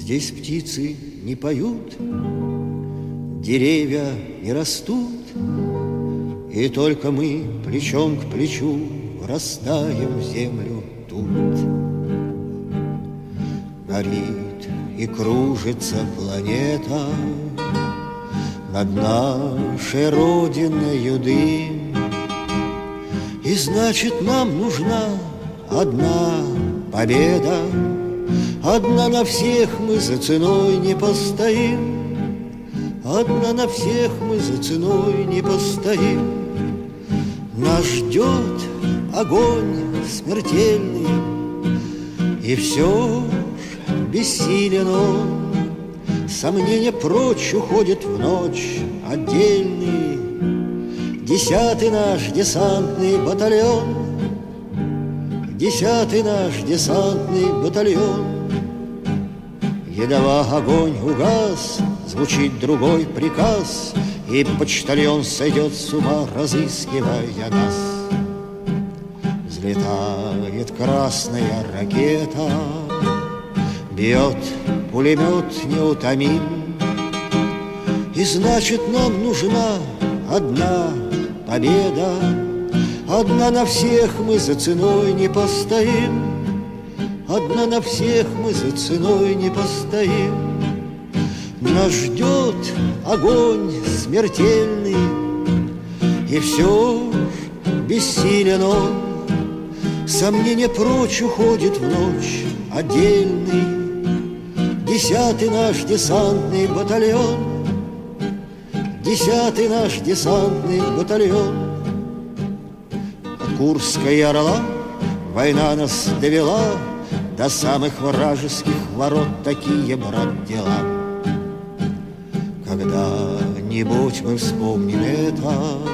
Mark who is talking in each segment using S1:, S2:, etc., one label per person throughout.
S1: Здесь птицы не поют, деревья не растут, и только мы плечом к плечу растаем в землю тут. Горит и кружится планета над нашей родиной дым, и значит, нам нужна одна победа. Одна на всех мы за ценой не постоим, одна на всех мы за ценой не постоим. Нас ждет огонь смертельный, и все ж бессилен он. Сомнения прочь уходят в ночь отдельный 10-й наш десантный батальон, 10-й наш десантный батальон. Едва огонь угас, звучит другой приказ, и почтальон сойдет с ума, разыскивая нас. Взлетает красная ракета, бьет пулемет неутомим, и значит, нам нужна одна победа. Одна на всех мы за ценой не постоим, одна на всех мы за ценой не постоим. Нас ждет огонь смертельный, и все ж бессилен он. Сомнение прочь уходит в ночь отдельный 10-й наш десантный батальон, 10-й наш десантный батальон. Курской Орла война нас довела до самых вражеских ворот. Такие, брат, дела. Когда-нибудь мы вспомним это,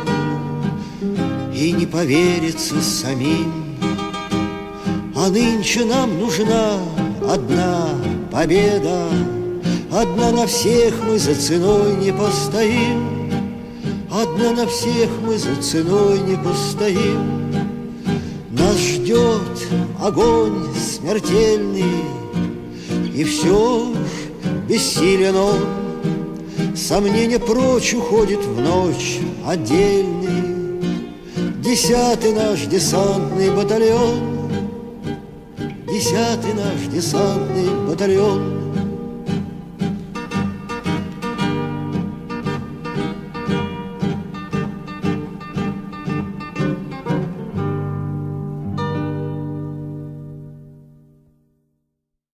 S1: и не поверится самим. А нынче нам нужна одна победа. Одна на всех мы за ценой не постоим, одна на всех мы за ценой не постоим. Нас ждет огонь смертельный, и все ж бессилен он. Сомнение прочь уходит в ночь отдельный 10-й наш десантный батальон, 10-й наш десантный батальон.